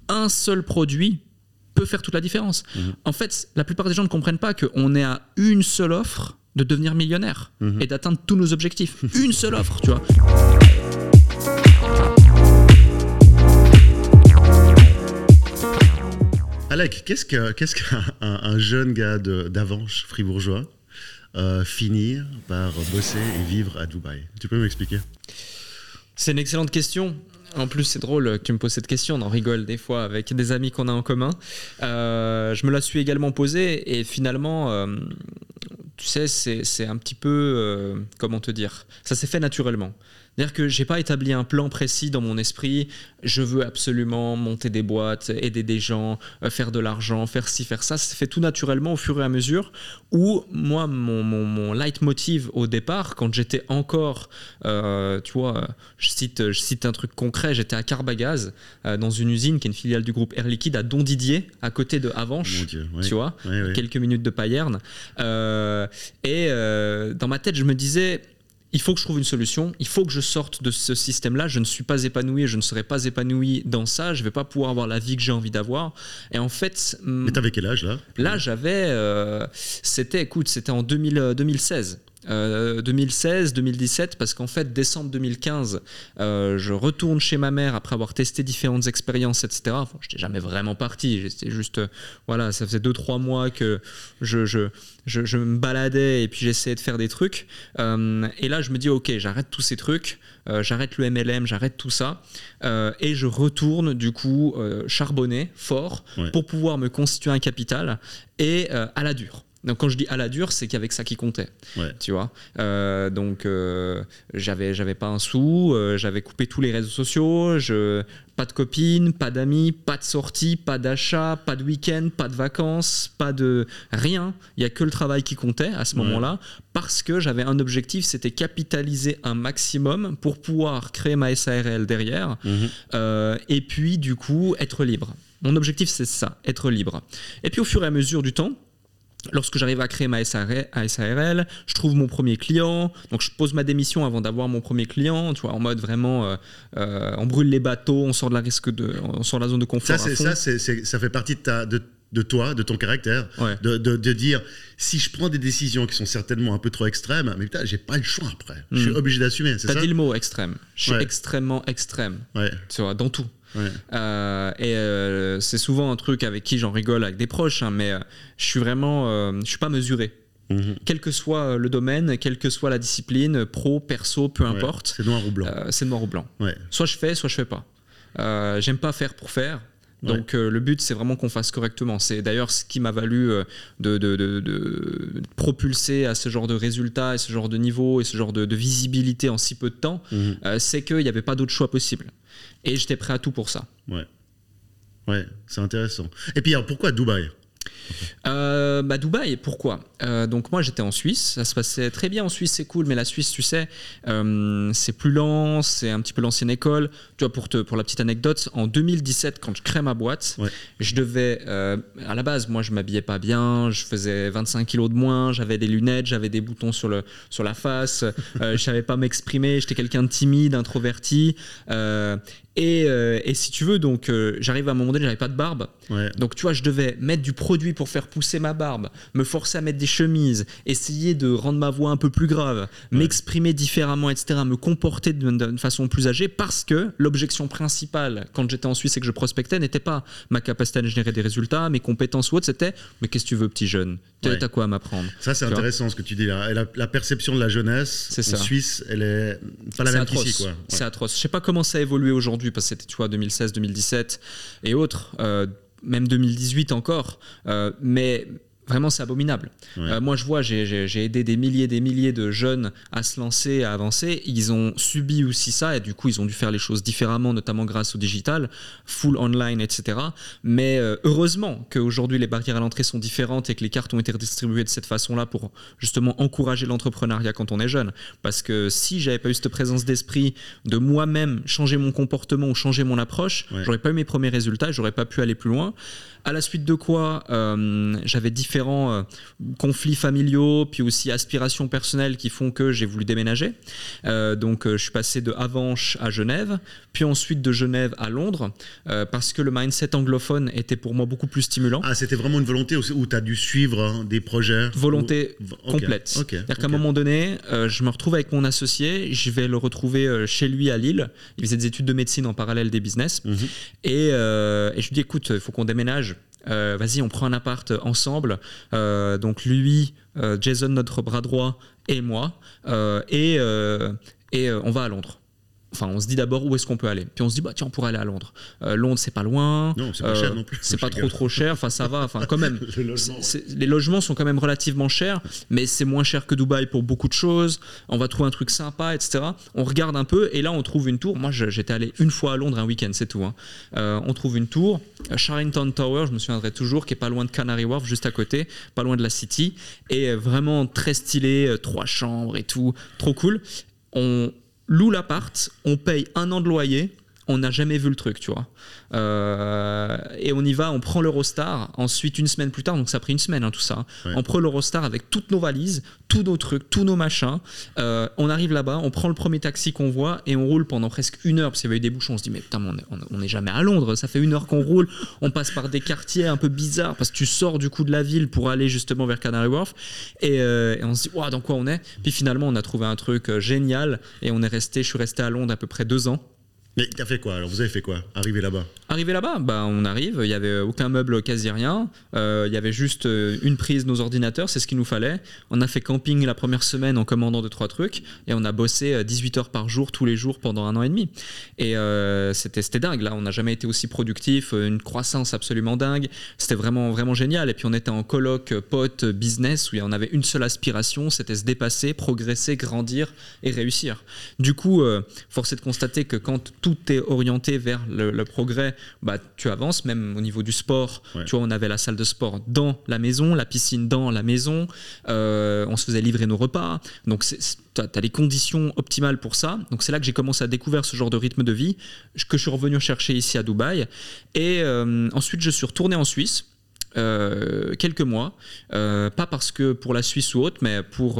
un seul produit peut faire toute la différence. En fait, la plupart des gens ne comprennent pas qu'on est à une seule offre de devenir millionnaire et d'atteindre tous nos objectifs. Une seule offre, tu vois. Alec, qu'est-ce qu'un jeune gars d'Avenches, fribourgeois, finir par bosser et vivre à Dubaï? Tu peux m'expliquer? C'est une excellente question. En plus, c'est drôle que tu me poses cette question. On en rigole des fois avec des amis qu'on a en commun. Je me la suis également posée et finalement, tu sais, c'est un petit peu, comment te dire, ça s'est fait naturellement. C'est-à-dire que j'ai pas établi un plan précis dans mon esprit. Je veux absolument monter des boîtes, aider des gens, faire de l'argent, faire ci, faire ça. Ça s'est fait tout naturellement au fur et à mesure. Où moi, mon leitmotiv au départ, quand j'étais encore, tu vois, je cite un truc concret. J'étais à Carbagaz, dans une usine qui est une filiale du groupe Air Liquide à Dondidier, à côté de Avenches. Mon Dieu, ouais. Tu vois, ouais. Quelques minutes de Payerne. Dans ma tête, je me disais, il faut que je trouve une solution, il faut que je sorte de ce système-là, je ne suis pas épanoui, je ne serai pas épanoui dans ça, je ne vais pas pouvoir avoir la vie que j'ai envie d'avoir. Et en fait... Mais t'avais quel âge là? Là, j'avais... c'était en 2016. 2016-2017, parce qu'en fait, décembre 2015, je retourne chez ma mère après avoir testé différentes expériences, etc. Enfin, je n'étais jamais vraiment parti, j'étais juste, voilà, ça faisait 2-3 mois que je me baladais et puis j'essayais de faire des trucs. Et là, je me dis, ok, j'arrête tous ces trucs, j'arrête le MLM, j'arrête tout ça, et je retourne du coup charbonner fort pour pouvoir me constituer un capital et à la dure. Donc quand je dis à la dure, c'est qu'avec ça qui comptait, tu vois. Donc j'avais pas un sou, j'avais coupé tous les réseaux sociaux, pas de copines, pas d'amis, pas de sorties, pas d'achat, pas de week-end, pas de vacances, pas de rien. Il y a que le travail qui comptait à ce moment-là, parce que j'avais un objectif, c'était capitaliser un maximum pour pouvoir créer ma SARL derrière, et puis du coup être libre. Mon objectif, c'est ça, être libre. Et puis au fur et à mesure du temps, lorsque j'arrive à créer ma SARL, je trouve mon premier client, donc je pose ma démission avant d'avoir mon premier client, tu vois, en mode vraiment, on brûle les bateaux, on sort de la zone de confort. Ça fait partie de toi, de ton caractère, de dire, si je prends des décisions qui sont certainement un peu trop extrêmes, mais putain, j'ai pas le choix après, je suis obligé d'assumer. T'as dit le mot extrême, je suis extrêmement extrême, tu vois, dans tout. C'est souvent un truc avec qui j'en rigole avec des proches, mais je suis pas mesuré. Quel que soit le domaine, quelle que soit la discipline, pro, perso, peu importe. C'est noir ou blanc. C'est noir ou blanc. Soit je fais pas. J'aime pas faire pour faire. Donc le but, c'est vraiment qu'on fasse correctement. C'est d'ailleurs ce qui m'a valu de propulser à ce genre de résultats et ce genre de niveau et ce genre de visibilité en si peu de temps. C'est qu'il n'y avait pas d'autre choix possible. Et j'étais prêt à tout pour ça. Ouais, c'est intéressant. Et puis alors, pourquoi Dubaï? Dubaï, pourquoi? Donc moi j'étais en Suisse, ça se passait très bien en Suisse, c'est cool, mais la Suisse, tu sais, c'est plus lent, c'est un petit peu l'ancienne école. Tu vois, pour la petite anecdote, en 2017, quand je crée ma boîte, je devais, à la base, moi je m'habillais pas bien, je faisais 25 kilos de moins, j'avais des lunettes, j'avais des boutons sur la face, je savais pas m'exprimer, j'étais quelqu'un de timide, introverti. Et si tu veux, donc j'arrive à un moment donné, j'avais pas de barbe. Donc tu vois, je devais mettre du produit pour faire pousser ma barbe, me forcer à mettre des chemises, essayer de rendre ma voix un peu plus grave, m'exprimer différemment, etc., me comporter d'une façon plus âgée, parce que l'objection principale quand j'étais en Suisse et que je prospectais n'était pas ma capacité à générer des résultats, mes compétences ou autres, c'était mais qu'est-ce que tu veux, petit jeune, t'as quoi à m'apprendre? Ça c'est intéressant ce que tu dis là. La perception de la jeunesse en Suisse, elle est pas la même qu'ici, quoi. C'est atroce. Je sais pas comment ça a évolué aujourd'hui, parce que c'était, tu vois, 2016, 2017 et autres, même 2018 encore, mais vraiment c'est abominable. Moi je vois, j'ai aidé des milliers de jeunes à se lancer, à avancer. Ils ont subi aussi ça et du coup ils ont dû faire les choses différemment, notamment grâce au digital, full online, etc. Mais heureusement qu'aujourd'hui les barrières à l'entrée sont différentes et que les cartes ont été redistribuées de cette façon-là pour justement encourager l'entrepreneuriat quand on est jeune. Parce que si j'avais pas eu cette présence d'esprit de moi-même changer mon comportement ou changer mon approche, j'aurais pas eu mes premiers résultats, j'aurais pas pu aller plus loin. À la suite de quoi, j'avais différents différents conflits familiaux, puis aussi aspirations personnelles qui font que j'ai voulu déménager. Donc je suis passé de Avenches à Genève, puis ensuite de Genève à Londres, parce que le mindset anglophone était pour moi beaucoup plus stimulant. Ah, c'était vraiment une volonté où tu as dû suivre des projets? Volonté complète. C'est-à-dire qu'à un moment donné, je me retrouve avec mon associé, je vais le retrouver chez lui à Lille. Il faisait des études de médecine en parallèle des business. Et je lui dis, écoute, il faut qu'on déménage. Vas-y, on prend un appart ensemble. Donc lui, Jason, notre bras droit, et moi. Et on va à Londres. Enfin, on se dit d'abord où est-ce qu'on peut aller. Puis on se dit, bah tiens, on pourrait aller à Londres. Londres, c'est pas loin. Non, c'est pas cher non plus. C'est pas trop cher. Enfin, ça va. Enfin, quand même. Les logements sont quand même relativement chers, mais c'est moins cher que Dubaï pour beaucoup de choses. On va trouver un truc sympa, etc. On regarde un peu et là, on trouve une tour. Moi, j'étais allé une fois à Londres un week-end, c'est tout. On trouve une tour, Charrington Tower, je me souviendrai toujours, qui est pas loin de Canary Wharf, juste à côté, pas loin de la City, et vraiment très stylé, 3 chambres et tout, trop cool. On loue l'appart, on paye 1 an de loyer, on n'a jamais vu le truc, tu vois. Et on y va, on prend l'Eurostar, ensuite 1 semaine plus tard, donc ça a pris 1 semaine tout ça, ouais. On prend l'Eurostar avec toutes nos valises, tous nos trucs, tous nos machins, on arrive là-bas, on prend le premier taxi qu'on voit et on roule pendant presque 1 heure, parce qu'il y avait eu des bouchons, on se dit mais putain, on n'est jamais à Londres, ça fait 1 heure qu'on roule, on passe par des quartiers un peu bizarres, parce que tu sors du coup de la ville pour aller justement vers Canary Wharf, et on se dit wow, dans quoi on est, puis finalement on a trouvé un truc génial, et je suis resté à Londres à peu près 2 ans. Mais t'as fait quoi alors? Vous avez fait quoi? Arrivé là-bas, on arrive, il n'y avait aucun meuble, quasi rien. Il y avait juste une prise, nos ordinateurs, c'est ce qu'il nous fallait. On a fait camping la première semaine en commandant 2-3 trucs et on a bossé 18 heures par jour, tous les jours pendant 1 an et demi. Et c'était dingue, là, on n'a jamais été aussi productif, une croissance absolument dingue. C'était vraiment, vraiment génial. Et puis on était en coloc, pote, business, où on avait une seule aspiration, c'était se dépasser, progresser, grandir et réussir. Du coup, force est de constater que quand tout est orienté vers le progrès, bah, tu avances, même au niveau du sport. Ouais. Tu vois, on avait la salle de sport dans la maison, la piscine dans la maison, on se faisait livrer nos repas. Donc, tu as les conditions optimales pour ça. Donc, c'est là que j'ai commencé à découvrir ce genre de rythme de vie, que je suis revenu chercher ici à Dubaï. Et ensuite, je suis retourné en Suisse. Quelques mois, pas parce que pour la Suisse ou autre, mais pour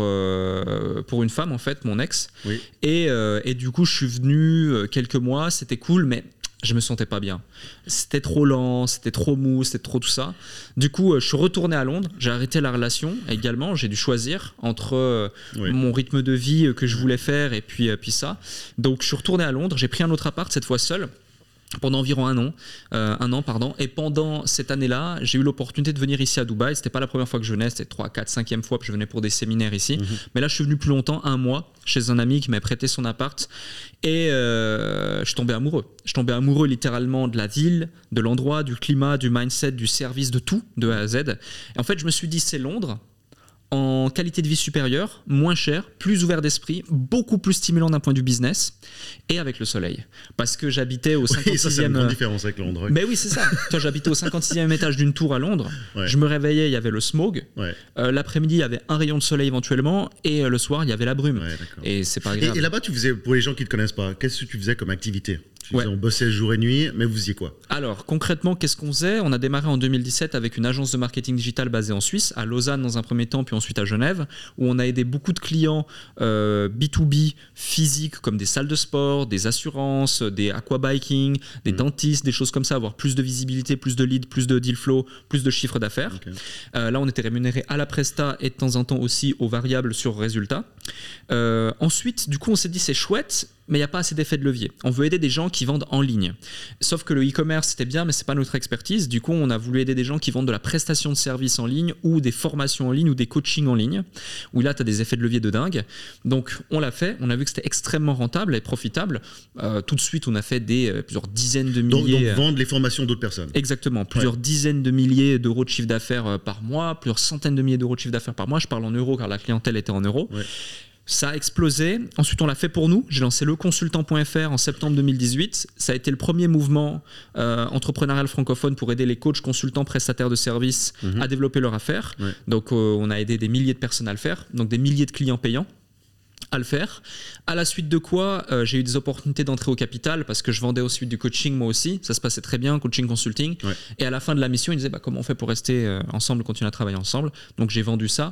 une femme en fait, mon ex. Oui. Et du coup, je suis venu quelques mois, c'était cool, mais je me sentais pas bien. C'était trop lent, c'était trop mou, c'était trop tout ça. Du coup, je suis retourné à Londres, j'ai arrêté la relation également, j'ai dû choisir entre mon rythme de vie que je voulais faire et puis ça. Donc, je suis retourné à Londres, j'ai pris un autre appart, cette fois seul. Pendant environ un an, et pendant cette année-là, j'ai eu l'opportunité de venir ici à Dubaï. C'était pas la première fois que je venais, c'était 3, 4, 5e fois que je venais pour des séminaires ici. Mais là, je suis venu plus longtemps, 1 mois, chez un ami qui m'a prêté son appart, et je suis tombé amoureux. Je suis tombé amoureux littéralement de la ville, de l'endroit, du climat, du mindset, du service, de tout, de A à Z. Et en fait, je me suis dit, c'est Londres, en qualité de vie supérieure, moins cher, plus ouvert d'esprit, beaucoup plus stimulant d'un point de vue business, et avec le soleil. Parce que j'habitais au 56e... Oui, ça, c'est une grande différence avec Londres. Oui. Mais oui, c'est ça. Toi, j'habitais au 56e étage d'une tour à Londres. Ouais. Je me réveillais, il y avait le smog. Ouais. L'après-midi, il y avait un rayon de soleil éventuellement, et le soir, il y avait la brume. Ouais, et c'est pas agréable. Et là-bas, tu faisais, pour les gens qui ne te connaissent pas, qu'est-ce que tu faisais comme activité? On bossait jour et nuit, mais vous faisiez quoi? Alors, concrètement, qu'est-ce qu'on faisait? On a démarré en 2017 avec une agence de marketing digital basée en Suisse, à Lausanne dans un premier temps, puis ensuite à Genève, où on a aidé beaucoup de clients B2B physiques, comme des salles de sport, des assurances, des aquabiking, des dentistes, des choses comme ça, avoir plus de visibilité, plus de leads, plus de deal flow, plus de chiffre d'affaires. Okay. Là, on était rémunéré à la presta et de temps en temps aussi aux variables sur résultats. Ensuite, du coup, on s'est dit c'est chouette, mais il n'y a pas assez d'effet de levier. On veut aider des gens qui vendent en ligne. Sauf que le e-commerce, c'était bien, mais ce n'est pas notre expertise. Du coup, on a voulu aider des gens qui vendent de la prestation de services en ligne ou des formations en ligne ou des coachings en ligne, où là, tu as des effets de levier de dingue. Donc, on l'a fait. On a vu que c'était extrêmement rentable et profitable. Tout de suite, on a fait plusieurs dizaines de milliers... Donc vendre les formations d'autres personnes. Exactement. Plusieurs dizaines de milliers d'euros de chiffre d'affaires par mois, plusieurs centaines de milliers d'euros de chiffre d'affaires par mois. Je parle en euros car la clientèle était en euros. Ouais. Ça a explosé. Ensuite, on l'a fait pour nous. J'ai lancé leconsultant.fr en septembre 2018. Ça a été le premier mouvement entrepreneurial francophone pour aider les coachs, consultants, prestataires de services à développer leur affaire. Ouais. Donc, on a aidé des milliers de personnes à le faire, donc des milliers de clients payants. à le faire. À la suite de quoi, j'ai eu des opportunités d'entrer au capital parce que je vendais ensuite du coaching moi aussi. Ça se passait très bien, coaching, consulting. Ouais. Et à la fin de la mission, ils disaient comment on fait pour rester ensemble, continuer à travailler ensemble. Donc j'ai vendu ça.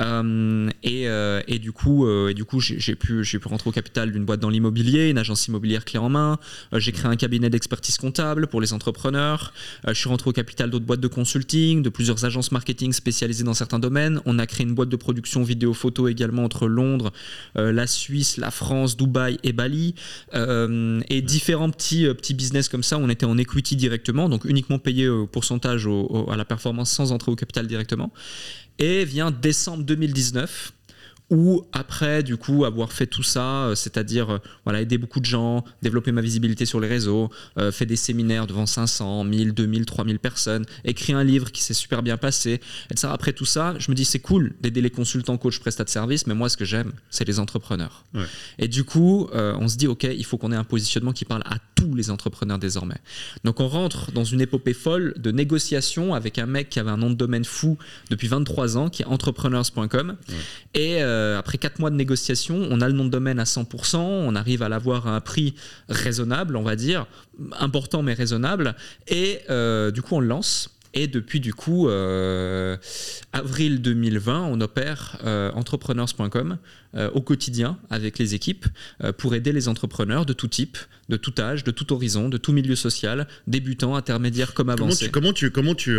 Et du coup, j'ai pu rentrer au capital d'une boîte dans l'immobilier, une agence immobilière clé en main. J'ai créé un cabinet d'expertise comptable pour les entrepreneurs. Je suis rentré au capital d'autres boîtes de consulting, de plusieurs agences marketing spécialisées dans certains domaines. On a créé une boîte de production vidéo-photo également entre Londres, la Suisse, la France, Dubaï et Bali, et différents petits business comme ça. On était en equity directement, donc uniquement payé au pourcentage à la performance sans entrer au capital directement. Et vient décembre 2019, où après du coup avoir fait tout ça, c'est-à-dire aider beaucoup de gens, développer ma visibilité sur les réseaux, fait des séminaires devant 500, 1000, 2000, 3000 personnes, écrit un livre qui s'est super bien passé, etc. Après tout ça, je me dis c'est cool d'aider les consultants, coachs, prestats de services, mais moi ce que j'aime, c'est les entrepreneurs. Ouais. Et du coup, on se dit ok, il faut qu'on ait un positionnement qui parle à tous les entrepreneurs désormais. Donc on rentre dans une épopée folle de négociation avec un mec qui avait un nom de domaine fou depuis 23 ans, qui est entrepreneurs.com. Ouais. Et après 4 mois de négociation, on a le nom de domaine à 100%, on arrive à l'avoir à un prix raisonnable, on va dire, important mais raisonnable, et du coup on le lance. Et depuis du coup avril 2020, on opère entrepreneurs.com au quotidien avec les équipes pour aider les entrepreneurs de tout type, de tout âge, de tout horizon, de tout milieu social, débutants, intermédiaires comme avancés. Comment tu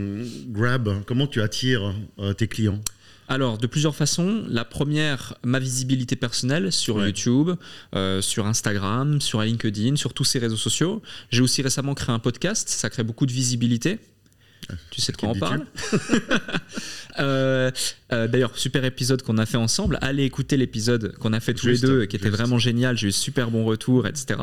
attires tes clients ? Alors, de plusieurs façons. La première, ma visibilité personnelle sur YouTube, sur Instagram, sur LinkedIn, sur tous ces réseaux sociaux. J'ai aussi récemment créé un podcast, ça crée beaucoup de visibilité. Tu sais de quoi on parle. D'ailleurs, super épisode qu'on a fait ensemble. Allez écouter l'épisode qu'on a fait tous les deux, qui était vraiment génial. J'ai eu super bon retour, etc.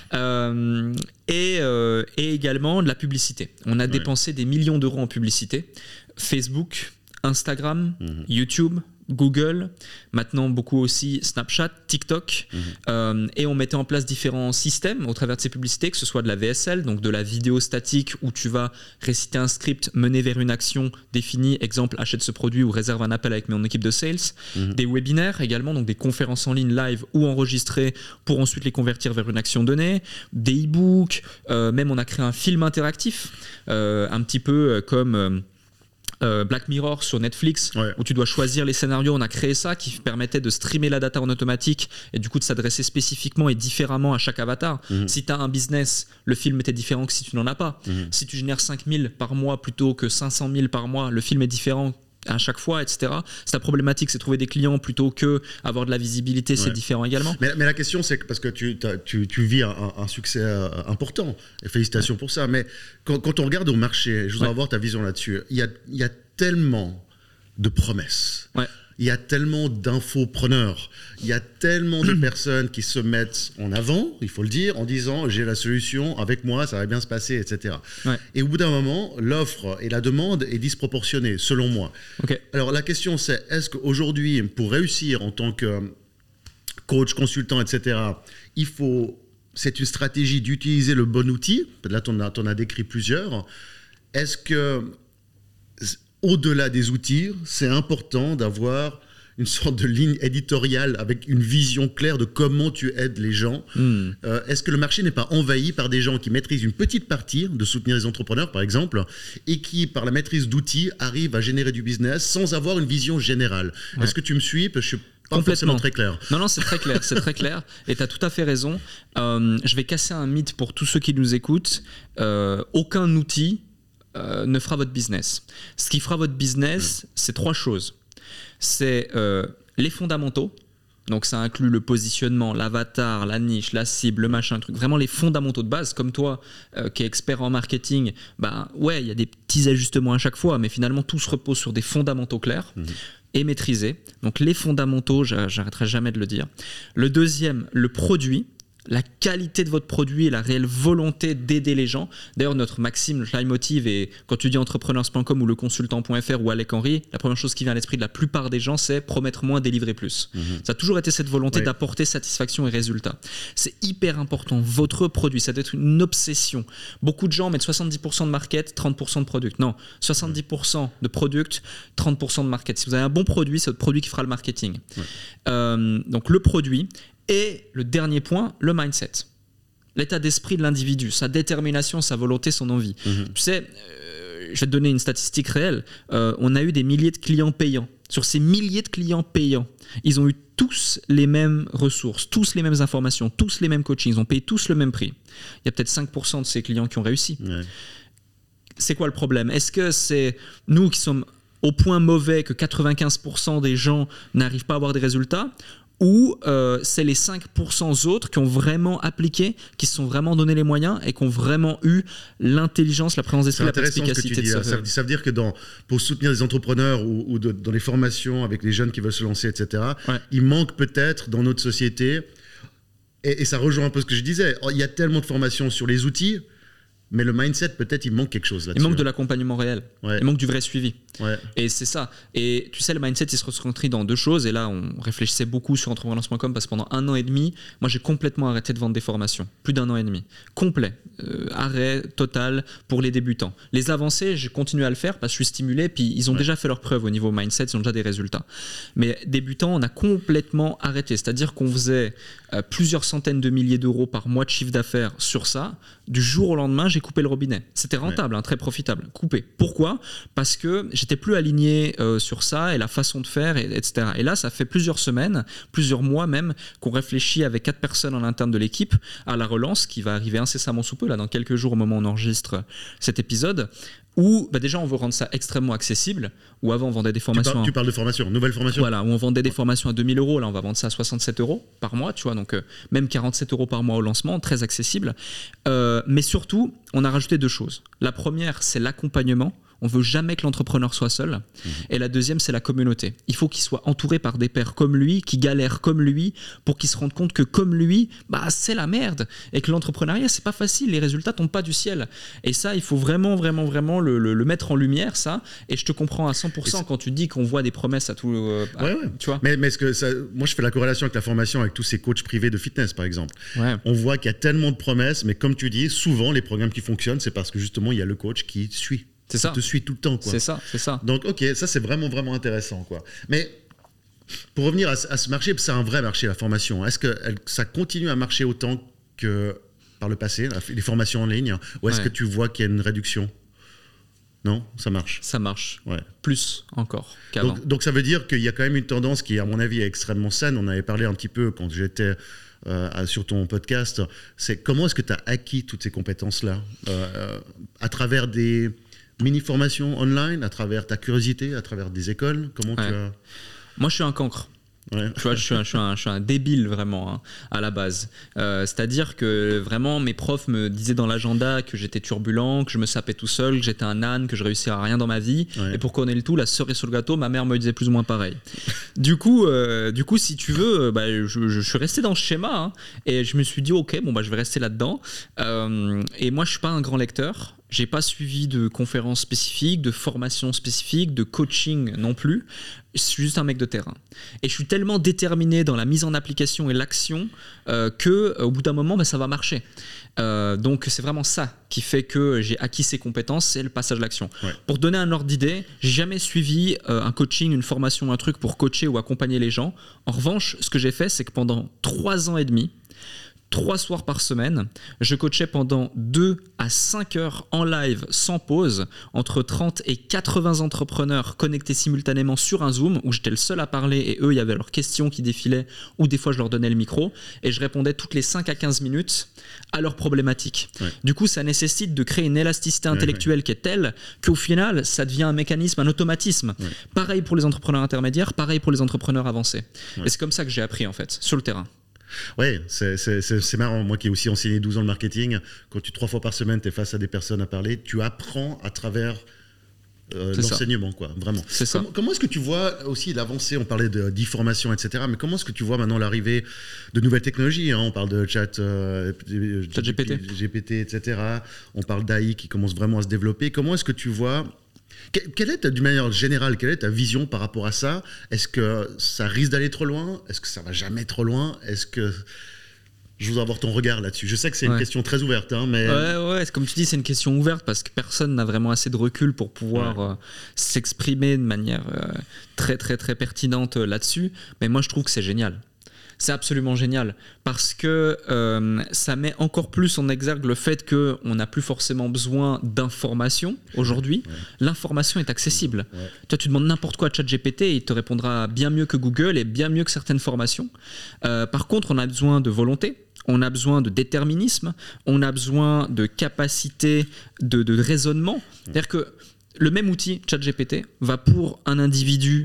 Et également de la publicité. On a dépensé des millions d'euros en publicité. Facebook, Instagram, YouTube, Google, maintenant beaucoup aussi Snapchat, TikTok, et on mettait en place différents systèmes au travers de ces publicités, que ce soit de la VSL, donc de la vidéo statique où tu vas réciter un script, mener vers une action définie, exemple achète ce produit ou réserve un appel avec mon équipe de sales, des webinaires également, donc des conférences en ligne live ou enregistrées pour ensuite les convertir vers une action donnée, des e-books, même on a créé un film interactif, un petit peu comme Black Mirror sur Netflix, où tu dois choisir les scénarios. On a créé ça qui permettait de streamer la data en automatique et du coup de s'adresser spécifiquement et différemment à chaque avatar. Si tu as un business, le film était différent que si tu n'en as pas. Si tu génères 5 000 par mois plutôt que 500 000 par mois, le film est différent à chaque fois, etc. C'est la problématique, c'est trouver des clients plutôt que avoir de la visibilité, c'est différent également. Mais la question, c'est que parce que tu vis un succès important, et félicitations pour ça, mais quand on regarde au marché, je voudrais avoir ta vision là-dessus, il y a tellement de promesses. Il y a tellement d'infopreneurs, il y a tellement de personnes qui se mettent en avant, il faut le dire, en disant j'ai la solution, avec moi ça va bien se passer, etc. Et au bout d'un moment, l'offre et la demande est disproportionnée, selon moi. Alors la question c'est, est-ce qu'aujourd'hui, pour réussir en tant que coach, consultant, etc., c'est une stratégie d'utiliser le bon outil, là tu en as décrit plusieurs, est-ce que au-delà des outils, c'est important d'avoir une sorte de ligne éditoriale avec une vision claire de comment tu aides les gens. Est-ce que le marché n'est pas envahi par des gens qui maîtrisent une petite partie de soutenir les entrepreneurs, par exemple, et qui, par la maîtrise d'outils, arrivent à générer du business sans avoir une vision générale ? Est-ce que tu me suis ? Parce que je suis pas forcément très clair. Non, c'est très clair, c'est très clair. Et tu as tout à fait raison. Je vais casser un mythe pour tous ceux qui nous écoutent. Aucun outil ne fera votre business. Ce qui fera votre business, c'est 3 choses. C'est les fondamentaux. Donc ça inclut le positionnement, l'avatar, la niche, la cible, le machin, le truc. Vraiment les fondamentaux de base. Comme toi, qui est expert en marketing, il y a des petits ajustements à chaque fois, mais finalement tout se repose sur des fondamentaux clairs et maîtrisés. Donc les fondamentaux, j'arrêterai jamais de le dire. Le deuxième, le produit. la qualité de votre produit et la réelle volonté d'aider les gens. D'ailleurs, notre maxime, notre leitmotiv, et quand tu dis entrepreneurs.com ou leconsultant.fr ou Alec Henry, la première chose qui vient à l'esprit de la plupart des gens, c'est promettre moins, délivrer plus. Ça a toujours été cette volonté d'apporter satisfaction et résultat. C'est hyper important. Votre produit, ça doit être une obsession. Beaucoup de gens mettent 70% de market, 30% de product. Non, 70% de product, 30% de market. Si vous avez un bon produit, c'est votre produit qui fera le marketing. Donc le produit. Et le dernier point, le mindset. L'état d'esprit de l'individu, sa détermination, sa volonté, son envie. Tu sais, je vais te donner une statistique réelle. On a eu des milliers de clients payants. Sur ces milliers de clients payants, ils ont eu tous les mêmes ressources, tous les mêmes informations, tous les mêmes coachings. Ils ont payé tous le même prix. Il y a peut-être 5% de ces clients qui ont réussi. C'est quoi le problème? Est-ce que c'est nous qui sommes au point mauvais que 95% des gens n'arrivent pas à avoir des résultats? Ou c'est les 5% autres qui ont vraiment appliqué, qui se sont vraiment donné les moyens et qui ont vraiment eu l'intelligence, la présence d'esprit, la perspicacité. Ça veut dire que pour soutenir les entrepreneurs ou dans les formations avec les jeunes qui veulent se lancer, etc., il manque peut-être dans notre société, et ça rejoint un peu ce que je disais, il y a tellement de formations sur les outils, mais le mindset, peut-être, il manque quelque chose là-dessus. Il manque de l'accompagnement réel. Il manque du vrai suivi. Et c'est ça. Et tu sais, le mindset, il se retrouve dans deux choses. Et là, on réfléchissait beaucoup sur entrepreneurs.com parce que pendant 1 an et demi, moi, j'ai complètement arrêté de vendre des formations. Plus d'1 an et demi. Complet. Arrêt total pour les débutants. Les avancés, j'ai continué à le faire parce que je suis stimulé. Puis ils ont déjà fait leur preuve au niveau mindset. Ils ont déjà des résultats. Mais débutants, on a complètement arrêté. C'est-à-dire qu'on faisait plusieurs centaines de milliers d'euros par mois de chiffre d'affaires sur ça. Du jour au lendemain, j'ai coupé le robinet. C'était rentable, très profitable. Coupé. Pourquoi? Parce que j'étais plus aligné sur ça et la façon de faire, etc. Et là, ça fait plusieurs semaines, plusieurs mois même, qu'on réfléchit avec 4 personnes en interne de l'équipe à la relance qui va arriver incessamment sous peu, là, dans quelques jours au moment où on enregistre cet épisode, où déjà on veut rendre ça extrêmement accessible, où avant on vendait des formations... Tu parles de formation, nouvelle formation. Voilà, où on vendait des formations à 2 000 €, là on va vendre ça à 67 € par mois, tu vois, donc même 47 € par mois au lancement, très accessible. Mais surtout, on a rajouté 2 choses. La première, c'est l'accompagnement. On ne veut jamais que l'entrepreneur soit seul. Et la deuxième, c'est la communauté. Il faut qu'il soit entouré par des pairs comme lui, qui galèrent comme lui, pour qu'il se rende compte que comme lui, c'est la merde. Et que l'entrepreneuriat, c'est pas facile. Les résultats tombent pas du ciel. Et ça, il faut vraiment, vraiment, vraiment le mettre en lumière, ça. Et je te comprends à 100% quand tu dis qu'on voit des promesses à tout... Tu vois. Mais est-ce que ça, moi, je fais la corrélation avec la formation, avec tous ces coachs privés de fitness, par exemple. On voit qu'il y a tellement de promesses, mais comme tu dis, souvent, les programmes qui fonctionnent, c'est parce que justement, il y a le coach qui suit. C'est ça. Te suit tout le temps, quoi. C'est ça. Donc, ok, ça c'est vraiment, vraiment intéressant, quoi. Mais pour revenir à ce marché, c'est un vrai marché, la formation. Est-ce que ça continue à marcher autant que par le passé, les formations en ligne, ou est-ce que tu vois qu'il y a une réduction? Non, ça marche. Ça marche. Plus encore qu'avant. Donc ça veut dire qu'il y a quand même une tendance qui, à mon avis, est extrêmement saine. On avait parlé un petit peu quand j'étais sur ton podcast. C'est comment est-ce que tu as acquis toutes ces compétences-là à travers des mini-formation online, à travers ta curiosité, à travers des écoles? Comment tu as... Moi, je suis un cancre. Tu vois, je suis un débile vraiment à la base. C'est-à-dire que vraiment mes profs me disaient dans l'agenda que j'étais turbulent, que je me sapais tout seul, que j'étais un âne, que je réussissais à rien dans ma vie. Et pour qu'on ait le tout, la cerise sur le gâteau, ma mère me disait plus ou moins pareil. Du coup, si tu veux, je suis resté dans ce schéma et je me suis dit ok, je vais rester là-dedans. Et moi, je suis pas un grand lecteur. J'ai pas suivi de conférences spécifiques, de formations spécifiques, de coaching non plus. Je suis juste un mec de terrain. Et je suis tellement déterminé dans la mise en application et l'action qu'au bout d'un moment, ça va marcher. Donc c'est vraiment ça qui fait que j'ai acquis ces compétences, c'est le passage à l'action. Pour donner un ordre d'idée, j'ai jamais suivi un coaching, une formation, un truc pour coacher ou accompagner les gens. En revanche, ce que j'ai fait, c'est que pendant 3 ans et demi, 3 soirs par semaine, je coachais pendant 2 à 5 heures en live sans pause entre 30 et 80 entrepreneurs connectés simultanément sur un Zoom où j'étais le seul à parler et eux, il y avait leurs questions qui défilaient ou des fois je leur donnais le micro et je répondais toutes les 5 à 15 minutes à leurs problématiques. Du coup, ça nécessite de créer une élasticité intellectuelle qui est telle qu'au final, ça devient un mécanisme, un automatisme. Pareil pour les entrepreneurs intermédiaires, pareil pour les entrepreneurs avancés. Et c'est comme ça que j'ai appris en fait, sur le terrain. Oui, c'est marrant. Moi qui ai aussi enseigné 12 ans de marketing, quand 3 fois par semaine, tu es face à des personnes à parler, tu apprends à travers l'enseignement, quoi, vraiment. C'est ça. Comment est-ce que tu vois aussi l'avancée, on parlait d'e-formation, etc., mais comment est-ce que tu vois maintenant l'arrivée de nouvelles technologies, hein, on parle de GPT, etc., on parle d'AI qui commence vraiment à se développer. Comment est-ce que tu vois... d'une manière générale, quelle est ta vision par rapport à ça? Est-ce que ça risque d'aller trop loin? Est-ce que ça va jamais trop loin? Est-ce que... Je voudrais avoir ton regard là-dessus. Je sais que c'est une question très ouverte, hein, mais... Ouais, comme tu dis, c'est une question ouverte parce que personne n'a vraiment assez de recul pour pouvoir s'exprimer de manière très, très, très pertinente là-dessus. Mais moi, je trouve que c'est génial. C'est absolument génial parce que ça met encore plus en exergue le fait qu'on n'a plus forcément besoin d'informations aujourd'hui. L'information est accessible. Toi, tu demandes n'importe quoi à ChatGPT et il te répondra bien mieux que Google et bien mieux que certaines formations. Par contre, on a besoin de volonté. On a besoin de déterminisme, on a besoin de capacité de raisonnement. C'est-à-dire que le même outil, ChatGPT, va pour un individu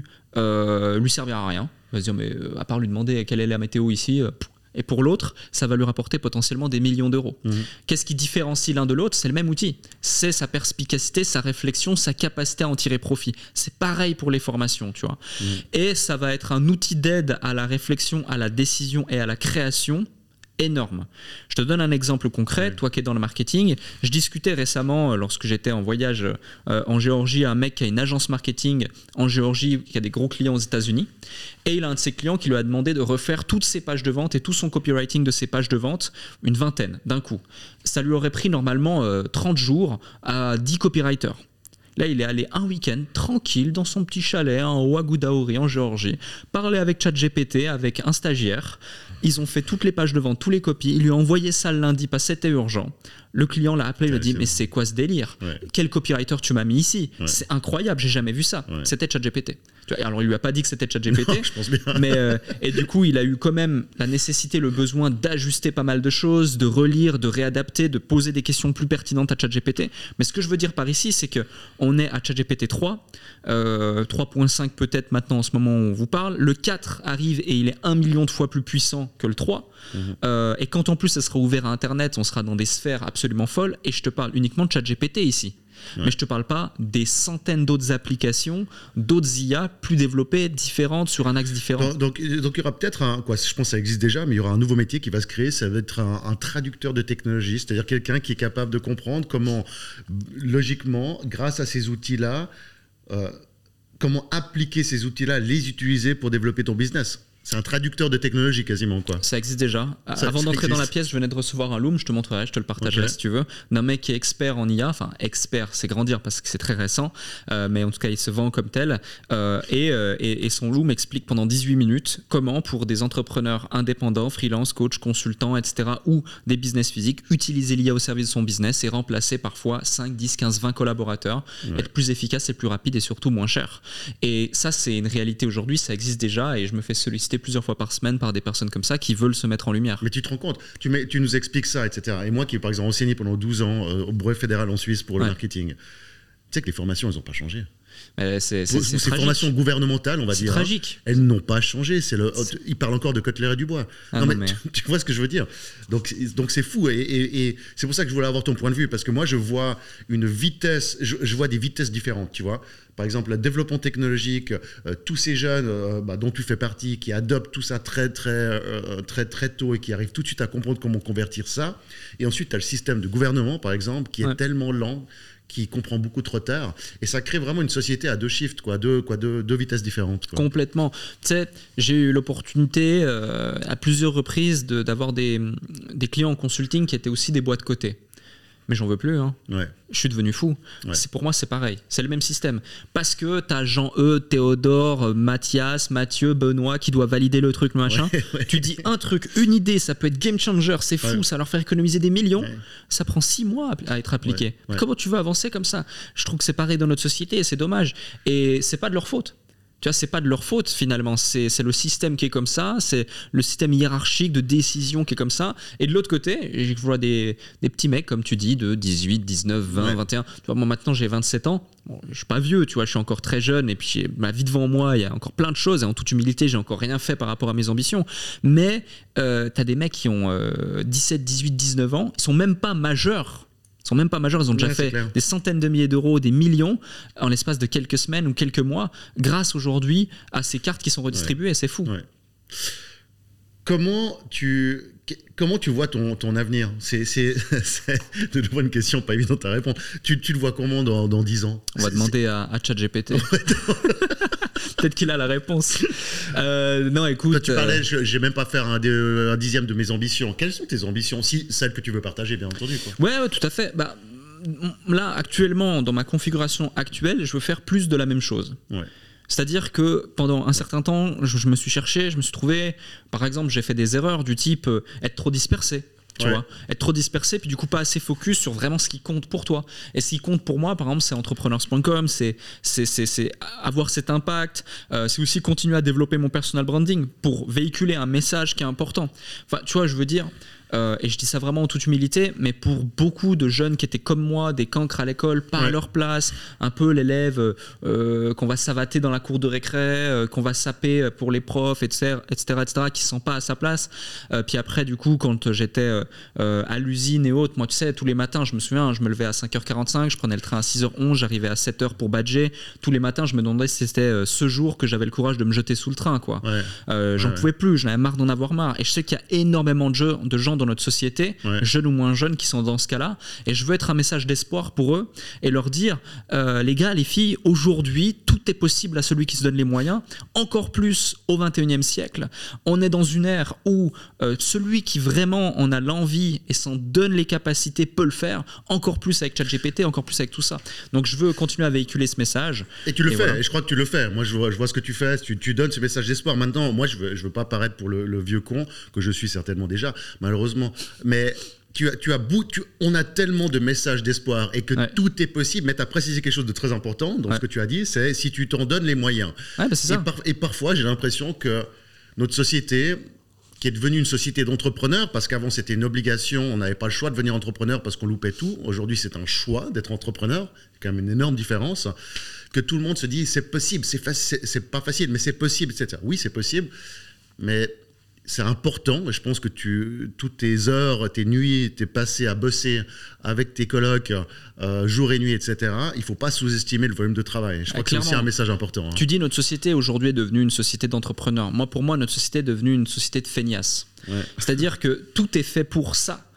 lui servir à rien. Il va se dire, mais à part lui demander quelle est la météo ici, et pour l'autre, ça va lui rapporter potentiellement des millions d'euros. Qu'est-ce qui différencie l'un de l'autre? C'est le même outil. C'est sa perspicacité, sa réflexion, sa capacité à en tirer profit. C'est pareil pour les formations, tu vois. Et ça va être un outil d'aide à la réflexion, à la décision et à la création énorme. Je te donne un exemple concret, toi qui es dans le marketing. Je discutais récemment, lorsque j'étais en voyage en Géorgie, un mec qui a une agence marketing en Géorgie, qui a des gros clients aux États-Unis, et il a un de ses clients qui lui a demandé de refaire toutes ses pages de vente et tout son copywriting de ses pages de vente, une vingtaine d'un coup. Ça lui aurait pris normalement 30 jours à 10 copywriters. Là, il est allé un week-end tranquille dans son petit chalet en Ouagoudawri en Géorgie, parler avec ChatGPT, avec un stagiaire. Ils ont fait toutes les pages de vente, tous les copies. Il lui a envoyé ça le lundi parce que c'était urgent. Le client l'a appelé, il lui a dit mais c'est quoi ce délire? Quel copywriter tu m'as mis ici? C'est incroyable, j'ai jamais vu ça. C'était ChatGPT. Alors il lui a pas dit que c'était ChatGPT, je pense bien. Mais et du coup il a eu quand même la nécessité, le besoin d'ajuster pas mal de choses, de relire, de réadapter, de poser des questions plus pertinentes à ChatGPT. Mais ce que je veux dire par ici, c'est que on est à ChatGPT 3, 3.5 peut-être maintenant en ce moment où on vous parle. Le 4 arrive et il est 1 million de fois plus puissant que le 3. Et quand en plus ça sera ouvert à Internet, on sera dans des sphères absolument folles. Et je te parle uniquement de ChatGPT ici. Mais je te parle pas des centaines d'autres applications, d'autres IA plus développées, différentes, sur un axe différent. Donc il y aura peut-être je pense que ça existe déjà, mais il y aura un nouveau métier qui va se créer, ça va être un traducteur de technologie, c'est-à-dire quelqu'un qui est capable de comprendre comment, logiquement, grâce à ces outils-là, comment appliquer ces outils-là, les utiliser pour développer ton business. C'est un traducteur de technologie quasiment, quoi. Ça existe déjà. Avant d'entrer dans la pièce, je venais de recevoir un Loom, je te montrerai, je te le partagerai si tu veux, d'un mec qui est expert en IA, enfin expert, c'est grandir parce que c'est très récent, mais en tout cas il se vend comme tel, et son Loom explique pendant 18 minutes comment pour des entrepreneurs indépendants, freelance, coach, consultants, etc., ou des business physiques, utiliser l'IA au service de son business et remplacer parfois 5, 10, 15, 20 collaborateurs, être plus efficace et plus rapide et surtout moins cher. Et ça c'est une réalité aujourd'hui, ça existe déjà et je me fais solliciter plusieurs fois par semaine par des personnes comme ça qui veulent se mettre en lumière. Mais tu te rends compte, tu nous expliques ça, etc. Et moi qui ai par exemple enseigné pendant 12 ans au brevet fédéral en Suisse pour le marketing, tu sais que les formations, elles n'ont pas changé. C'est ces formations gouvernementales, on va dire, tragique. Elles n'ont pas changé. Ils parlent encore de Kotler et Dubois. Tu vois ce que je veux dire. Donc c'est fou. Et c'est pour ça que je voulais avoir ton point de vue, parce que moi, je vois une vitesse, je vois des vitesses différentes, tu vois. Par exemple, le développement technologique, tous ces jeunes dont tu fais partie, qui adoptent tout ça très, très, très, très tôt et qui arrivent tout de suite à comprendre comment convertir ça. Et ensuite, tu as le système de gouvernement, par exemple, qui est tellement lent, qui comprend beaucoup trop tard, et ça crée vraiment une société à deux shifts, deux vitesses différentes. Complètement. Tu sais, j'ai eu l'opportunité à plusieurs reprises d'avoir des clients en consulting qui étaient aussi des boîtes cotées. Mais j'en veux plus. Je suis devenu fou. Pour moi, c'est pareil. C'est le même système. Parce que tu as Jean-Eudes, Théodore, Mathias, Mathieu, Benoît qui doivent valider le truc, le machin. Tu dis un truc, une idée, ça peut être game changer, c'est fou, ça leur fait économiser des millions. Ça prend 6 mois à être appliqué. Comment tu veux avancer comme ça? Je trouve que c'est pareil dans notre société et c'est dommage. Et c'est pas de leur faute. Tu vois, c'est pas de leur faute finalement, c'est le système qui est comme ça, c'est le système hiérarchique de décision qui est comme ça. Et de l'autre côté, je vois des petits mecs, comme tu dis, de 18, 19, 20, 21. Tu vois, moi maintenant j'ai 27 ans, bon, je suis pas vieux, tu vois, je suis encore très jeune et puis j'ai ma vie devant moi, il y a encore plein de choses et en toute humilité, j'ai encore rien fait par rapport à mes ambitions. Mais t'as des mecs qui ont 17, 18, 19 ans, ils sont même pas majeurs. sont même pas majeurs, ils ont déjà fait des centaines de milliers d'euros, des millions en l'espace de quelques semaines ou quelques mois grâce aujourd'hui à ces cartes qui sont redistribuées, et c'est fou. Comment tu vois ton avenir? C'est de nouveau une question pas évidente à répondre. Tu le vois comment dans 10 ans? On va demander à ChatGPT. Peut-être qu'il a la réponse. Non, écoute. Toi, tu parlais, je n'ai même pas faire un dixième de mes ambitions. Quelles sont tes ambitions? Si celles que tu veux partager, bien entendu. Ouais, tout à fait. Là, actuellement, dans ma configuration actuelle, je veux faire plus de la même chose. Ouais. C'est-à-dire que pendant un certain temps, je me suis cherché, je me suis trouvé, par exemple, j'ai fait des erreurs du type être trop dispersé. Tu vois, être trop dispersé, puis du coup pas assez focus sur vraiment ce qui compte pour toi. Et ce qui compte pour moi, par exemple, c'est entrepreneurs.com, c'est avoir cet impact, c'est aussi continuer à développer mon personal branding pour véhiculer un message qui est important. Enfin, tu vois, je veux dire, et je dis ça vraiment en toute humilité, mais pour beaucoup de jeunes qui étaient comme moi, des cancres à l'école, pas à leur place, un peu l'élève qu'on va savater dans la cour de récré, qu'on va saper pour les profs, etc., qui se sent pas à sa place. Puis après, du coup, quand j'étais à l'usine et autres, moi, tu sais, tous les matins, je me souviens, je me levais à 5h45, je prenais le train à 6h11, j'arrivais à 7h pour badger. Tous les matins, je me demandais si c'était ce jour que j'avais le courage de me jeter sous le train, quoi. J'en pouvais plus, j'en avais marre d'en avoir marre. Et je sais qu'il y a énormément de gens dans notre société, jeunes ou moins jeunes, qui sont dans ce cas-là, et je veux être un message d'espoir pour eux et leur dire les gars, les filles, aujourd'hui tout est possible à celui qui se donne les moyens, encore plus au 21e siècle. On est dans une ère où celui qui vraiment en a l'envie et s'en donne les capacités peut le faire, encore plus avec ChatGPT, encore plus avec tout ça. Donc je veux continuer à véhiculer ce message. Et tu le fais, voilà. Et je crois que tu le fais. Moi je vois ce que tu fais, tu donnes ce message d'espoir. Maintenant, moi je veux pas paraître pour le vieux con que je suis certainement déjà, malheureusement. Mais on a tellement de messages d'espoir et que tout est possible. Mais tu as précisé quelque chose de très important dans ce que tu as dit, c'est si tu t'en donnes les moyens. C'est ça. Et parfois, j'ai l'impression que notre société, qui est devenue une société d'entrepreneurs, parce qu'avant c'était une obligation, on n'avait pas le choix de devenir entrepreneur parce qu'on loupait tout. Aujourd'hui, c'est un choix d'être entrepreneur. C'est quand même une énorme différence. Que tout le monde se dit c'est possible, c'est pas facile, mais c'est possible, etc. Oui, c'est possible, mais c'est important. Je pense que toutes tes heures, tes nuits, t'es passé à bosser avec tes colocs jour et nuit, etc. Il ne faut pas sous-estimer le volume de travail. Je crois que c'est aussi un message important. Tu dis notre société aujourd'hui est devenue une société d'entrepreneurs. Pour moi, notre société est devenue une société de feignasses. C'est-à-dire que tout est fait pour ça.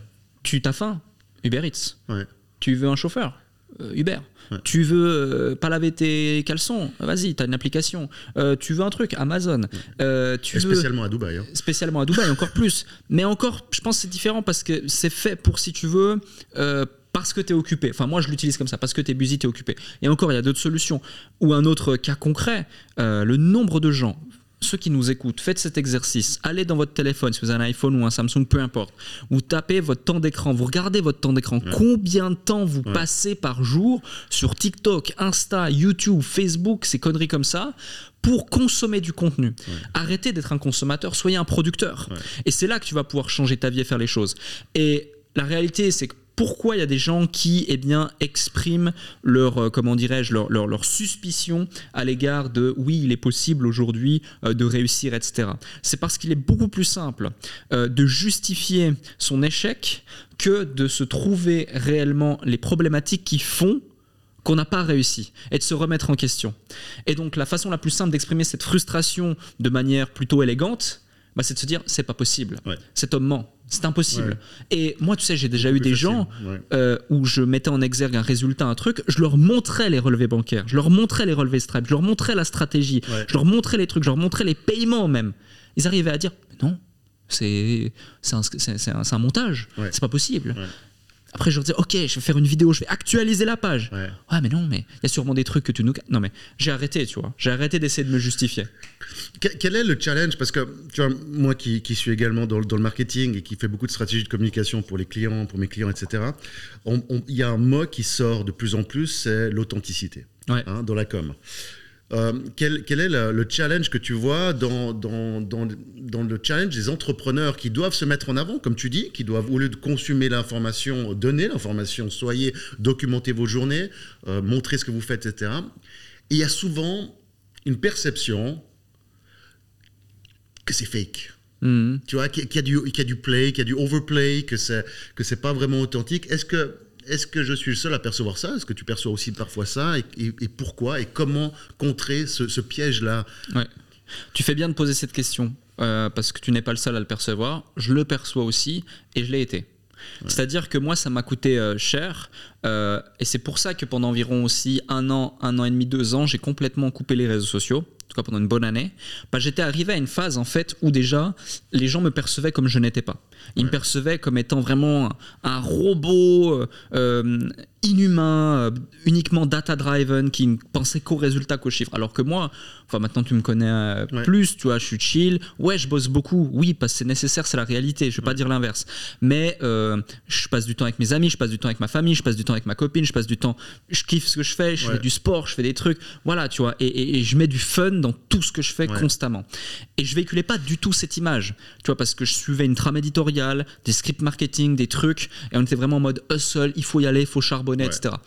Tu t'as faim, Uber Eats. Tu veux un chauffeur, Uber. Tu veux pas laver tes caleçons, vas-y, t'as une application. Tu veux un truc, Amazon. Spécialement à Dubaï. Spécialement à Dubaï, encore plus. Mais encore, je pense que c'est différent parce que c'est fait pour, si tu veux, parce que tu es occupé. Enfin, moi, je l'utilise comme ça, parce que tu es busy, tu es occupé. Et encore, il y a d'autres solutions. Ou un autre cas concret, le nombre de gens, ceux qui nous écoutent, faites cet exercice. Allez dans votre téléphone, si vous avez un iPhone ou un Samsung, peu importe. Vous tapez votre temps d'écran, vous regardez votre temps d'écran. Combien de temps vous passez par jour sur TikTok, Insta, YouTube, Facebook, ces conneries comme ça, pour consommer du contenu. Arrêtez d'être un consommateur, soyez un producteur. Et c'est là que tu vas pouvoir changer ta vie et faire les choses. Et la réalité, c'est que pourquoi il y a des gens qui expriment leur, leur suspicion à l'égard de oui, il est possible aujourd'hui de réussir, etc. C'est parce qu'il est beaucoup plus simple de justifier son échec que de se trouver réellement les problématiques qui font qu'on n'a pas réussi et de se remettre en question. Et donc la façon la plus simple d'exprimer cette frustration de manière plutôt élégante, c'est de se dire c'est pas possible, cet homme ment, c'est impossible. Et moi, tu sais, j'ai déjà eu des gens où je mettais en exergue un résultat, un truc, je leur montrais les relevés bancaires, je leur montrais les relevés Stripe, je leur montrais la stratégie, je leur montrais les trucs, je leur montrais les paiements même. Ils arrivaient à dire non, c'est un montage, c'est pas possible. Après, je leur disais, ok, je vais faire une vidéo, je vais actualiser la page. Ouais, mais non, mais il y a sûrement des trucs que tu nous... Non, mais j'ai arrêté, tu vois. J'ai arrêté d'essayer de me justifier. Quel est le challenge? Parce que, tu vois, moi qui suis également dans le marketing et qui fait beaucoup de stratégies de communication pour les clients, pour mes clients, etc., il y a un mot qui sort de plus en plus, c'est l'authenticité dans la com. Quel est le challenge que tu vois dans le challenge des entrepreneurs qui doivent se mettre en avant, comme tu dis, qui doivent, au lieu de consommer l'information, donner l'information, documenter vos journées, montrer ce que vous faites, etc. Et il y a souvent une perception que c'est fake. Tu vois, qu'il y a du play, qu'il y a du overplay, que c'est pas vraiment authentique. Est-ce est-ce que je suis le seul à percevoir ça? Est-ce que tu perçois aussi parfois ça? Et pourquoi? Et comment contrer ce piège-là? Ouais. Tu fais bien de poser cette question, parce que tu n'es pas le seul à le percevoir. Je le perçois aussi, et je l'ai été. Ouais. C'est-à-dire que moi, ça m'a coûté cher, et c'est pour ça que pendant environ aussi 1 an et demi, 2 ans, j'ai complètement coupé les réseaux sociaux, en tout cas pendant une bonne année. J'étais arrivé à une phase en fait où déjà les gens me percevaient comme je n'étais pas. Ils me percevaient comme étant vraiment un robot inhumain, uniquement data-driven, qui ne pensait qu'aux résultats, qu'aux chiffres. Alors que moi, maintenant tu me connais plus, tu vois, je suis chill. Ouais, je bosse beaucoup. Oui, parce que c'est nécessaire, c'est la réalité. Je ne vais pas dire l'inverse. Mais je passe du temps avec mes amis, je passe du temps avec ma famille, je passe du temps avec ma copine, je passe du temps... Je kiffe ce que je fais, je fais du sport, je fais des trucs. Voilà, tu vois. Et je mets du fun dans tout ce que je fais constamment. Et je véhiculais pas du tout cette image. Tu vois, parce que je suivais une trame éditoriale, des scripts marketing, des trucs, et on était vraiment en mode hustle, il faut y aller, il faut charbonner, etc.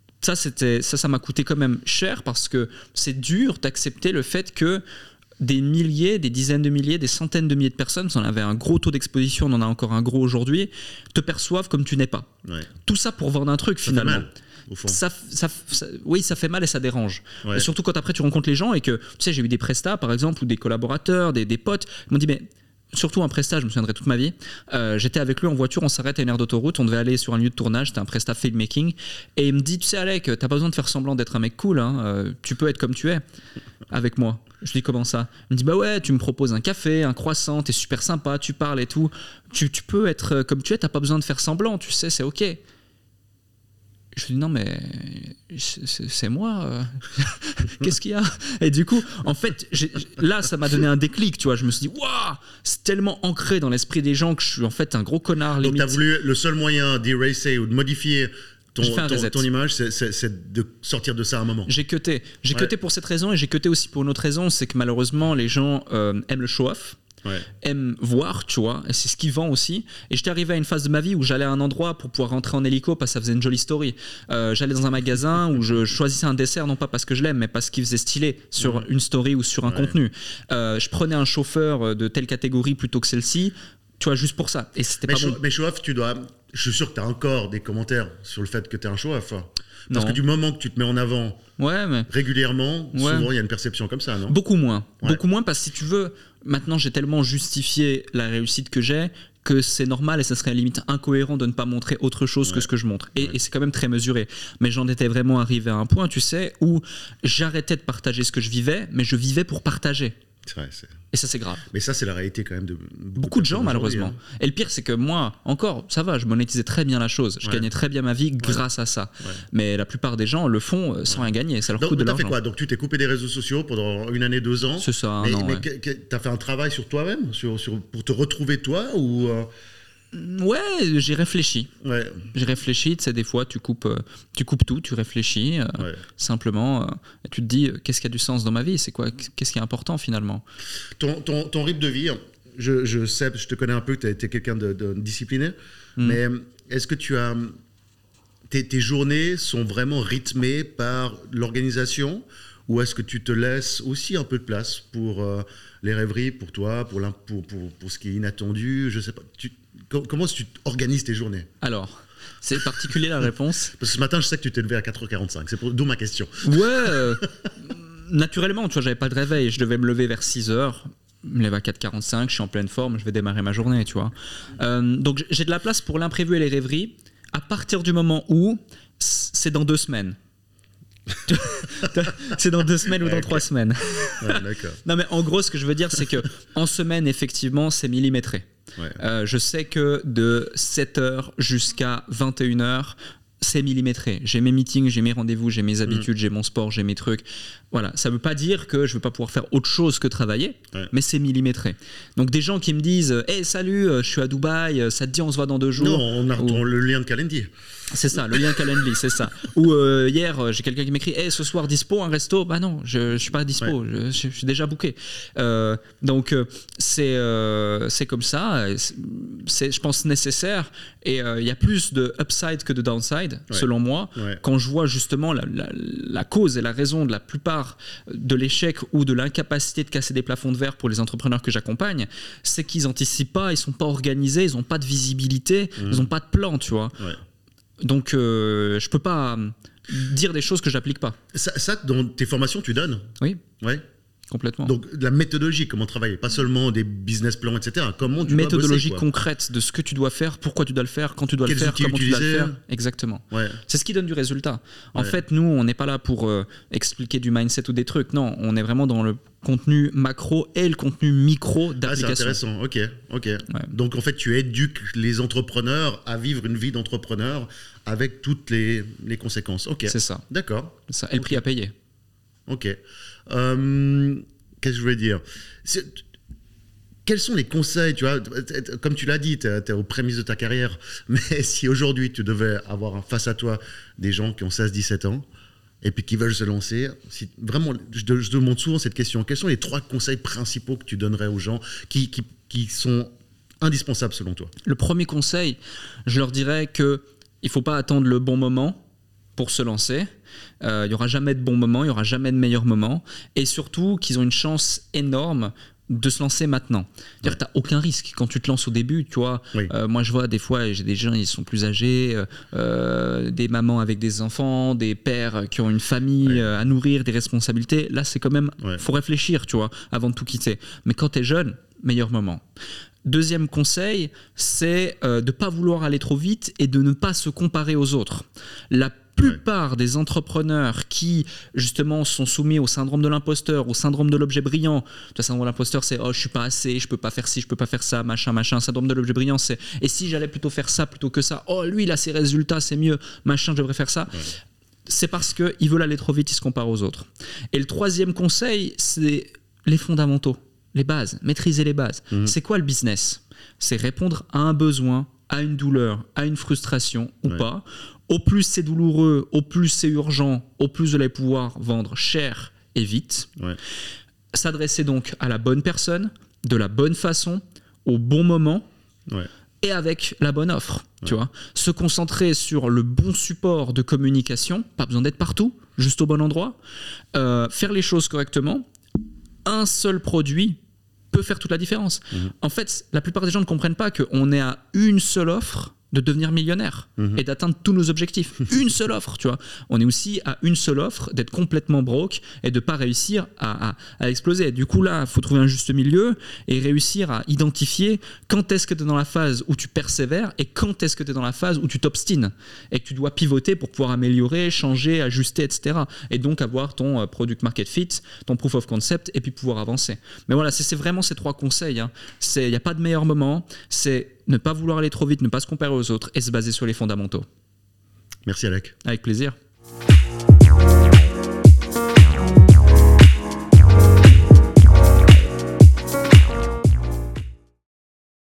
Ça m'a coûté quand même cher, parce que c'est dur d'accepter le fait que des milliers, des dizaines de milliers, des centaines de milliers de personnes, on avait un gros taux d'exposition, on en a encore un gros aujourd'hui, te perçoivent comme tu n'es pas. Tout ça pour vendre un truc, ça finalement. Fait mal. Au fond. Oui, ça fait mal et ça dérange. Et surtout quand après tu rencontres les gens et que, tu sais, j'ai eu des prestats par exemple, ou des collaborateurs, des potes, ils m'ont dit, mais surtout un prestat, je me souviendrai toute ma vie. J'étais avec lui en voiture, on s'arrête à une aire d'autoroute, on devait aller sur un lieu de tournage, c'était un prestat filmmaking, et il me dit, tu sais Alec, t'as pas besoin de faire semblant d'être un mec cool, hein, tu peux être comme tu es avec moi. Je lui dis, comment ça? Il me dit, bah ouais, tu me proposes un café, un croissant, t'es super sympa, tu parles et tout, tu peux être comme tu es, t'as pas besoin de faire semblant, tu sais, c'est ok. Je lui dis non mais c'est moi, qu'est-ce qu'il y a? Et du coup en fait là ça m'a donné un déclic, tu vois, je me suis dit waouh, c'est tellement ancré dans l'esprit des gens que je suis en fait un gros connard limite. Donc t'as voulu, le seul moyen d'eraser ou de modifier ton image, c'est de sortir de ça à un moment. J'ai cuté pour cette raison, et j'ai cuté aussi pour une autre raison, c'est que malheureusement les gens aiment le show-off. Aime voir, tu vois, et c'est ce qui vend aussi. Et j'étais arrivé à une phase de ma vie où j'allais à un endroit pour pouvoir rentrer en hélico parce que ça faisait une jolie story. J'allais dans un magasin où je choisissais un dessert, non pas parce que je l'aime, mais parce qu'il faisait stylé sur une story ou sur un contenu. Je prenais un chauffeur de telle catégorie plutôt que celle-ci, tu vois, juste pour ça. Et c'était pas bon. Mais show-off, je suis sûr que tu as encore des commentaires sur le fait que tu es un show-off. Parce que du moment que tu te mets en avant régulièrement, souvent il y a une perception comme ça, non? Beaucoup moins. Beaucoup moins, parce que si tu veux, maintenant j'ai tellement justifié la réussite que j'ai que c'est normal, et ça serait à la limite incohérent de ne pas montrer autre chose que ce que je montre. Et c'est quand même très mesuré. Mais j'en étais vraiment arrivé à un point, tu sais, où j'arrêtais de partager ce que je vivais, mais je vivais pour partager. C'est vrai, et ça, c'est grave. Mais ça, c'est la réalité quand même de beaucoup de gens, malheureusement. Hein. Et le pire, c'est que moi, encore, ça va, je monétisais très bien la chose. Je gagnais très bien ma vie grâce à ça. Mais la plupart des gens le font sans rien gagner. Ça leur coûte de l'argent. Donc, t'as fait quoi? Donc, tu t'es coupé des réseaux sociaux pendant 1 année, 2 ans. C'est ça, un an. Mais t'as fait un travail sur toi-même pour te retrouver toi ou Ouais, j'ai réfléchi. J'ai réfléchi, tu sais, des fois, tu coupes tout, tu réfléchis, simplement, et tu te dis, qu'est-ce qui a du sens dans ma vie? C'est quoi? Qu'est-ce qui est important, finalement? Ton rythme de vie, je sais, je te connais un peu, tu as été quelqu'un de discipliné, mais est-ce que tu as... Tes journées sont vraiment rythmées par l'organisation, ou est-ce que tu te laisses aussi un peu de place pour les rêveries, pour toi, pour ce qui est inattendu? Je sais pas. Comment tu organises tes journées? Alors, c'est particulier la réponse. Parce que ce matin, je sais que tu t'es levé à 4h45. D'où ma question. Ouais, naturellement, tu vois, j'avais pas de réveil. Je devais me lever vers 6h. Je me lève à 4h45, je suis en pleine forme, je vais démarrer ma journée, tu vois. Donc, j'ai de la place pour l'imprévu et les rêveries à partir du moment où c'est dans 2 semaines. C'est dans 2 semaines ou dans 3 semaines. D'accord. Non, mais en gros, ce que je veux dire, c'est que en semaine, effectivement, c'est millimétré. Je sais que de 7h jusqu'à 21h, c'est millimétré. J'ai mes meetings, j'ai mes rendez-vous, j'ai mes habitudes, j'ai mon sport, j'ai mes trucs. Voilà, ça ne veut pas dire que je ne vais pas pouvoir faire autre chose que travailler, mais c'est millimétré. Donc des gens qui me disent « Hey, salut, je suis à Dubaï, ça te dit on se voit dans 2 jours ?» Non, on a le lien de Calendly. C'est ça, le lien Calendly, c'est ça. Ou hier, j'ai quelqu'un qui m'écrit « Hey, ce soir, dispo, un resto ?» Bah non, je suis pas dispo, je suis déjà booké. Donc, c'est comme ça. C'est, je pense, nécessaire. Et il y a plus de upside que de downside, selon moi. Quand je vois justement la cause et la raison de la plupart de l'échec ou de l'incapacité de casser des plafonds de verre pour les entrepreneurs que j'accompagne, c'est qu'ils n'anticipent pas, ils ne sont pas organisés, ils n'ont pas de visibilité, ils n'ont pas de plan, tu vois. Donc, je peux pas dire des choses que j'applique pas. Ça, dans tes formations, tu donnes ? Oui. Ouais. Complètement. Donc, de la méthodologie, comment travailler, pas seulement des business plans, etc. Comment tu méthodologie dois bosser, concrète de ce que tu dois faire, pourquoi tu dois le faire, quand tu dois le faire, comment tu dois le faire. Exactement. Ouais. C'est ce qui donne du résultat. En fait, nous, on n'est pas là pour expliquer du mindset ou des trucs. Non, on est vraiment dans le contenu macro et le contenu micro d'application. C'est intéressant. Ok. Ouais. Donc, en fait, tu éduques les entrepreneurs à vivre une vie d'entrepreneur avec toutes les conséquences. Ok. C'est ça. D'accord. C'est ça. Et le prix à payer. Ok. Qu'est-ce que je voulais dire ? Quels sont les conseils, tu vois, comme tu l'as dit, tu es aux prémices de ta carrière, mais si aujourd'hui tu devais avoir face à toi des gens qui ont 16-17 ans et puis qui veulent se lancer, si, vraiment, je demande souvent cette question, quels sont les 3 conseils principaux que tu donnerais aux gens qui sont indispensables selon toi ? Le premier conseil, je leur dirais qu'il ne faut pas attendre le bon moment pour se lancer. Il n'y aura jamais de bon moment, il n'y aura jamais de meilleur moment. Et surtout qu'ils ont une chance énorme de se lancer maintenant. C'est-à-dire que tu n'as aucun risque quand tu te lances au début. Tu vois, moi, je vois des fois, j'ai des gens, ils sont plus âgés, des mamans avec des enfants, des pères qui ont une famille à nourrir, des responsabilités. Là, c'est quand même, faut réfléchir, tu vois, avant de tout quitter. Mais quand tu es jeune, meilleur moment. Deuxième conseil, c'est de ne pas vouloir aller trop vite et de ne pas se comparer aux autres. La plupart des entrepreneurs qui, justement, sont soumis au syndrome de l'imposteur, au syndrome de l'objet brillant. Le syndrome de l'imposteur, c'est « Oh, je suis pas assez, je peux pas faire ci, je peux pas faire ça, machin. » Syndrome de l'objet brillant, c'est « Et si j'allais plutôt faire ça plutôt que ça ? Oh, lui, il a ses résultats, c'est mieux, machin, je devrais faire ça. » C'est parce qu'ils veulent aller trop vite, ils se comparent aux autres. Et le troisième conseil, c'est les fondamentaux, les bases, maîtriser les bases. C'est quoi le business ? C'est répondre à un besoin, à une douleur, à une frustration ou pas. Au plus c'est douloureux, au plus c'est urgent, au plus vous allez pouvoir vendre cher et vite. S'adresser donc à la bonne personne, de la bonne façon, au bon moment et avec la bonne offre. Tu vois, se concentrer sur le bon support de communication, pas besoin d'être partout, juste au bon endroit. Faire les choses correctement. Un seul produit peut faire toute la différence. En fait, la plupart des gens ne comprennent pas qu'on est à une seule offre de devenir millionnaire et d'atteindre tous nos objectifs. Une seule offre, tu vois. On est aussi à une seule offre d'être complètement broke et de ne pas réussir à exploser. Du coup, là, il faut trouver un juste milieu et réussir à identifier quand est-ce que tu es dans la phase où tu persévères et quand est-ce que tu es dans la phase où tu t'obstines et que tu dois pivoter pour pouvoir améliorer, changer, ajuster, etc. Et donc avoir ton product market fit, ton proof of concept et puis pouvoir avancer. Mais voilà, c'est vraiment ces 3 conseils. Il n'y a pas de meilleur moment. C'est ne pas vouloir aller trop vite, ne pas se comparer aux autres et se baser sur les fondamentaux. Merci Alec. Avec plaisir.